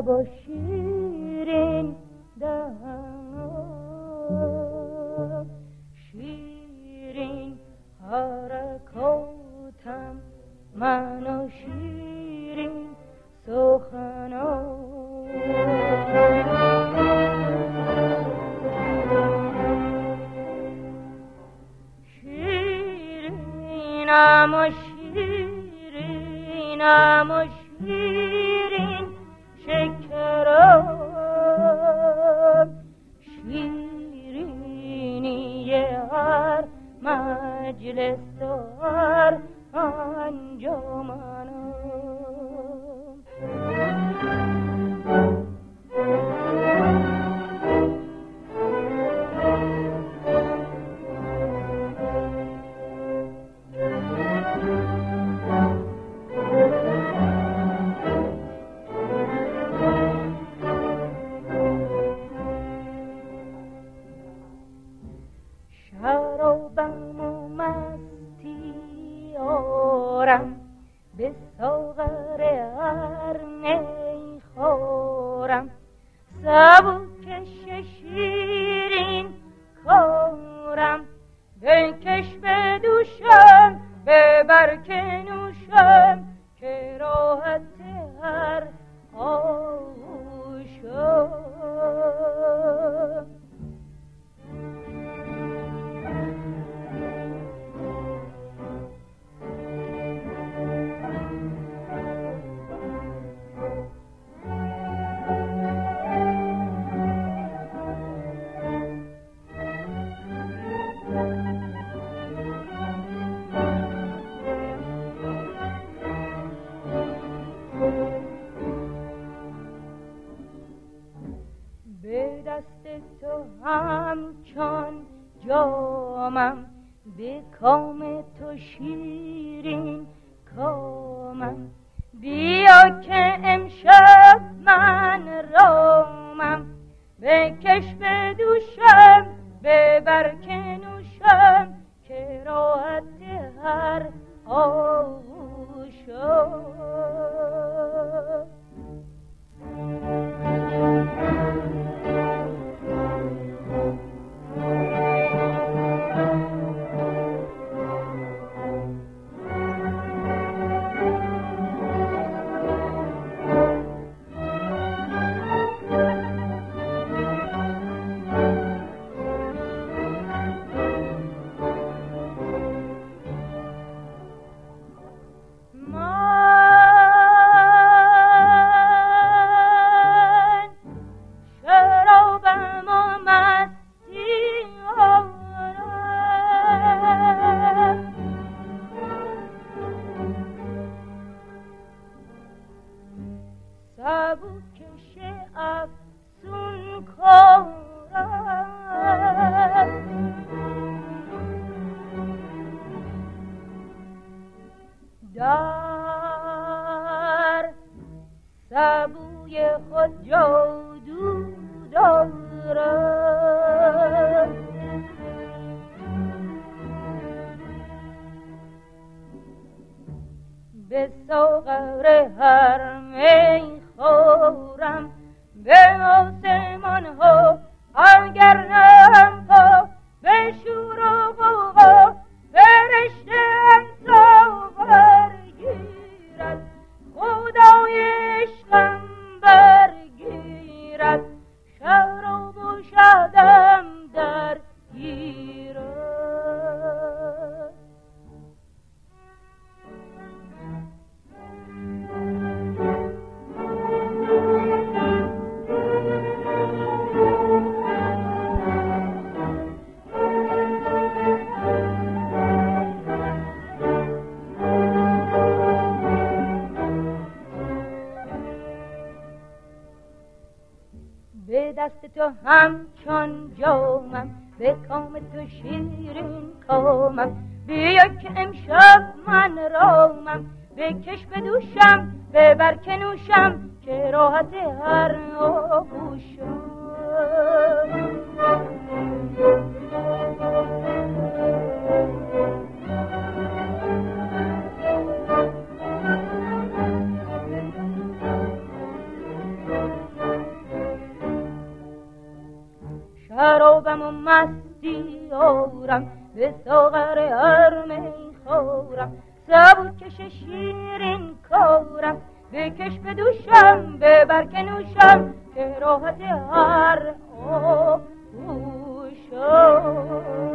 لب و شیرین دهان، شیرین حرکاتم من و شیرین سخنان. شیرینم و شیرینم و شیرین شکرم، شیرینی هر مجلس و هر انجمنم. شرابم و مستی آرم، به ساغر هر می خورم، سبوکش شیرین کارم، بکش به دوشم ببر که نوشم، که راحت هر آغوشم. به دست تو همچون جامم، به کام تو شیرین کامم، بیا که امشب من رامم، بکش به دوشم ببر که نوشم، که راحت هر آغوشم. سبوکش افسون کارم، در سبوی خود جادو دارم، به ساغر هر می خورم، به آسمان ها اگر نم پا، به شور و غوغا فرشته انصاف گیرد، خدای عشقم برگیرد، شراب و شهدم در گیرد. به دست تو همچون جامم، به کام تو شیرین کامم، بیا که امشب من رامم، بکش به دوشم ببر که نوشم، که راحت هر آغوشم. شابم و مستی آورم به ساغر هر می خورم سبوکش شیرین کارم بکش به دوشم ببر که نوشم که راحت هر آهوشم